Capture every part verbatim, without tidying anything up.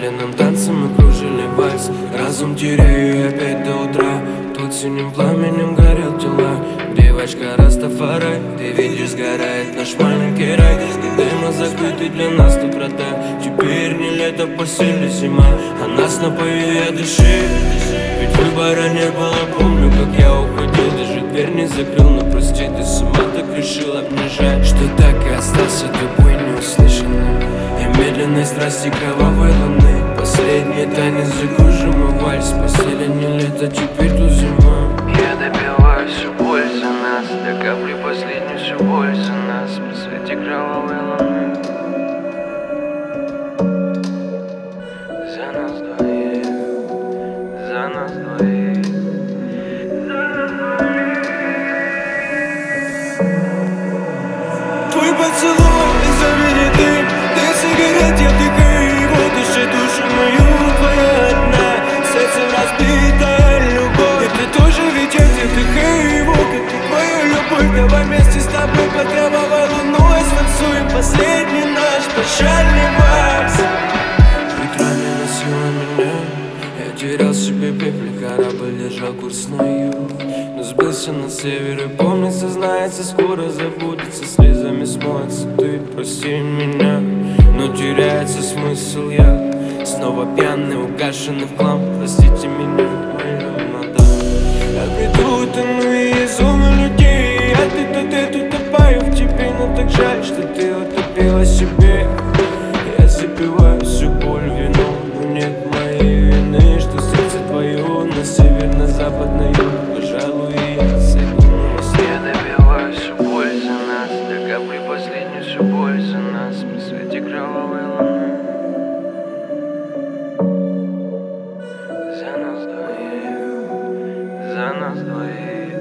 медленным танцем мы кружили вальс. Разум теряю и опять до утра. Тут синим пламенем горят тела. Девочка Растафарай, ты видишь, сгорает наш маленький рай. И дыма закрытый для нас тут врата. Теперь не лето, посели зима, а нас напою я дыши. Ведь выбора не было, помню, как я уходил. Даже дверь не закрыл, но прости, ты сама так решила. Мне жаль, что так и остался тобой неуслышанным. И медленной страсти кровавой луны. Последний танец закружим мы вальс. Постели не лето, теперь тут зима. Я добиваю всю боль за нас, до капли последнюю всю боль за нас. По свете кровавой луны. За нас двоих, за нас двоих, за нас двоих. Твой поцелуй и замерит дым. Ты сигарет, я вдыхаю его. Дыши душу мою, твоя одна. Сердце разбитая любовь. И ты тоже, ведь я вдыхаю его, как и твою любовь. Давай вместе с тобой под кровавой луной станцуем последний наш прощальный вальс. Ветрами носила меня, я терял себе пепли. Корабль держал курс на юг, но сбился на север. И помнится, знается, скоро забудется. Слезами смоется, ты прости меня. Но теряется смысл, я снова пьяный, угашенный в хлам. Простите меня, моя мадам. Я приду, тону и изумлю людей. А ты тут, ты тут утопаю в тебе. Но так жаль, что ты утопила себе. Я запиваю всю боль вином, но нет моей вины, что сердце твое на север, на запад, на юг. Пожалуй, я сойду на мосте. Я добиваю всю боль за нас, до капли последнюю всю боль за нас. При свете кровавой луны. За нас двоих, за нас двоих.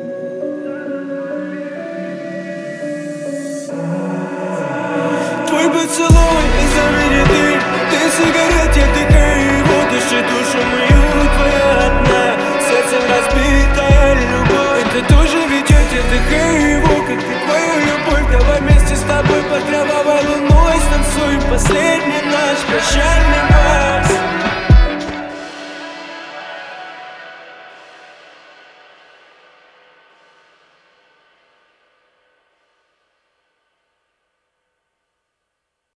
Твой поцелуй и замерит дым. Ты сигарет, я вдыхаю его. Дыши душу мою, твоя одна. Сердце разбитая любовь. И ты тоже, ведь я вдыхаю его, как и твою любовь. Давай вместе с тобой под кровавой луной станцуем последний